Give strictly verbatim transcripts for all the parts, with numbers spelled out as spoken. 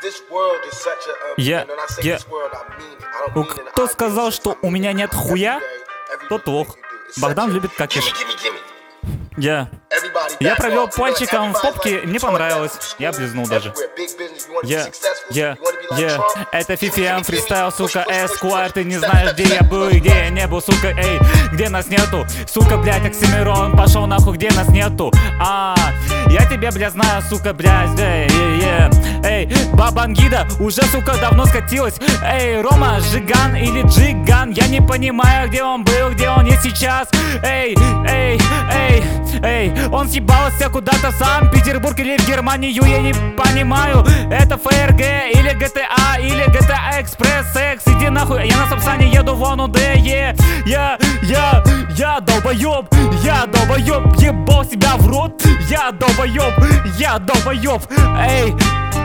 Я... я... Ну, кто сказал, что у меня нет хуя, тот лох. Богдан любит какиш. Я... Я провел пальчиком в попке, мне понравилось. Я облизнул даже. Я... Я... Я... Это Фифиам фристайл, сука, Эскуайр. Ты не знаешь, где я был и где я не был, сука, эй. Где нас нету? Сука, блядь, Оксимирон, пошел нахуй, где нас нету? А, я тебя, блядь, знаю, сука, блядь, эй, эй, эй. Эй, Бабангида уже, сука, давно скатилась. Эй, Рома, Жиган или Джиган? Я не понимаю, где он был, где он есть сейчас. Эй, эй, эй, эй. Он съебался куда-то в Санкт-Петербург или в Германию, я не понимаю. Это ФРГ или ГТА или GTA Express X. Иди нахуй, я на Сапсане еду в ОНУДЕ. Я, я, я долбоёб, я долбоёб, ебал себя в рот. Я долбоёб, я долбоёб. Эй,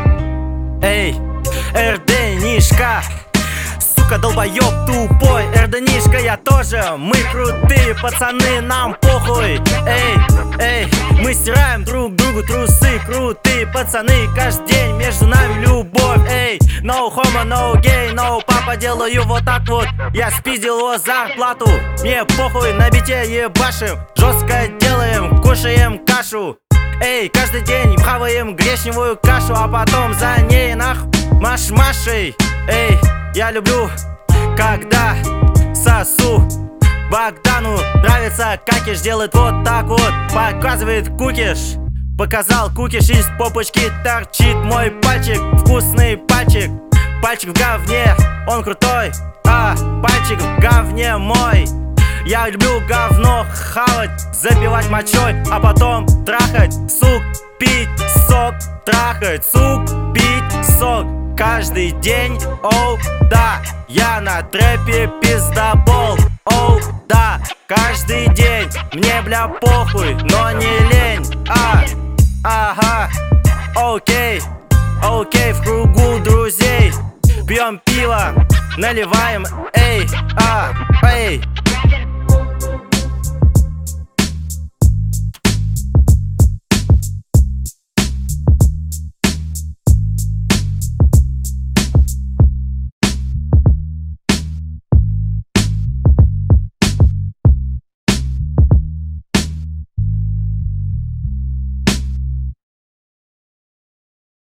эй, РДНишка, сука, долбоёб тупой. РДНишка, я тоже, мы крутые пацаны, нам похуй. Эй, эй, мы стираем друг другу трусы, крутые пацаны, каждый день между нами любовь. Эй, no homo, no gay, no папа, делаю вот так вот. Я спиздил его зарплату, мне похуй, на бите ебашим, жестко делаем, кушаем кашу. Эй, каждый день хаваем гречневую кашу, а потом за ней нах маш-машей. Эй, я люблю, когда сосу. Богдану нравится какиш, делает вот так вот, показывает кукиш. Показал кукиш, из попочки торчит мой пальчик, вкусный пальчик. Пальчик в говне, он крутой, а пальчик в говне мой. Я люблю говно хавать, запивать мочой, а потом трахать, сук, пить сок, трахать, сук, пить сок. Каждый день, оу, да, я на трэпе пиздобол, оу, да, каждый день, мне, бля, похуй, но не лень, а, ага, окей, окей, в кругу друзей, пьем пиво, наливаем, эй, а, эй.